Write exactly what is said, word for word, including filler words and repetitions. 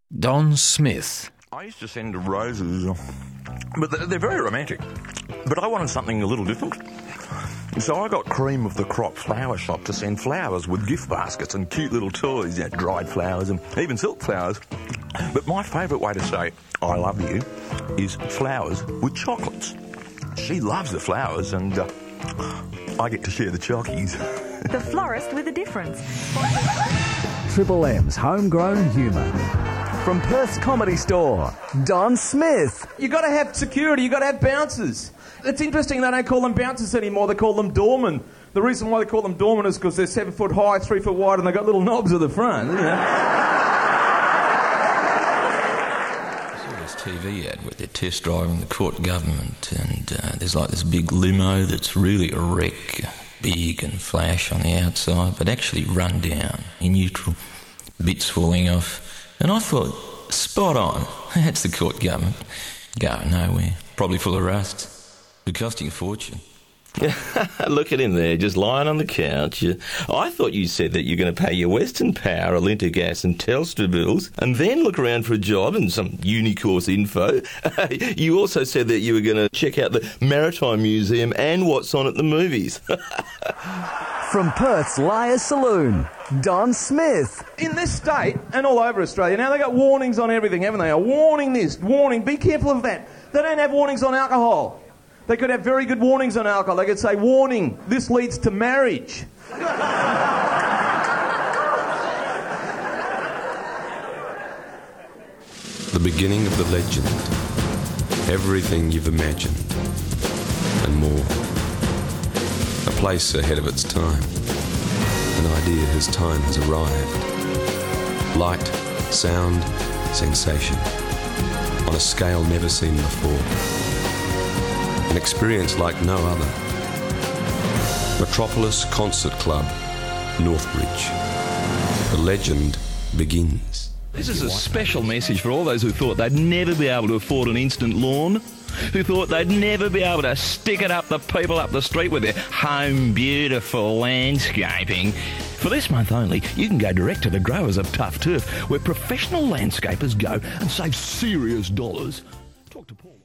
Don Smith. I used to send roses, but they're very romantic. But I wanted something a little different. So I got Cream of the Crop Flower Shop to send flowers with gift baskets and cute little toys, you know, dried flowers and even silk flowers. But my favourite way to say I love you is flowers with chocolates. She loves the flowers and uh, I get to share the chockies. The florist with a difference. Triple M's homegrown humour. From Perth's Comedy Store, Don Smith. You got to have security, you got to have bouncers. It's interesting they don't call them bouncers anymore, they call them doormen. The reason why they call them doormen is because they're seven foot high, three foot wide, and they've got little knobs at the front, you know. T V ad where they're test driving the court government, and uh, there's like this big limo that's really a wreck, big and flash on the outside, but actually run down in neutral, bits falling off. And I thought, spot on, that's the court government. Going nowhere, probably full of rust, be costing a fortune. Look at him there, just lying on the couch. I thought you said that you're going to pay your Western Power, Alinta Gas and Telstra bills and then look around for a job and some Unicourse info. You also said that you were going to check out the Maritime Museum and what's on at the movies. From Perth's Liars Saloon, Don Smith. In this state and all over Australia, now they got warnings on everything, haven't they? A warning this, warning, be careful of that. They don't have warnings on alcohol. They could have very good warnings on alcohol. They could say, warning, this leads to marriage. The beginning of the legend. Everything you've imagined. And more. A place ahead of its time. An idea whose time has arrived. Light, sound, sensation. On a scale never seen before. An experience like no other. Metropolis Concert Club, Northbridge. The legend begins. This is a special message for all those who thought they'd never be able to afford an instant lawn, who thought they'd never be able to stick it up the people up the street with their home beautiful landscaping. For this month only, you can go direct to the growers of Tough Turf, where professional landscapers go and save serious dollars. Talk to Paul.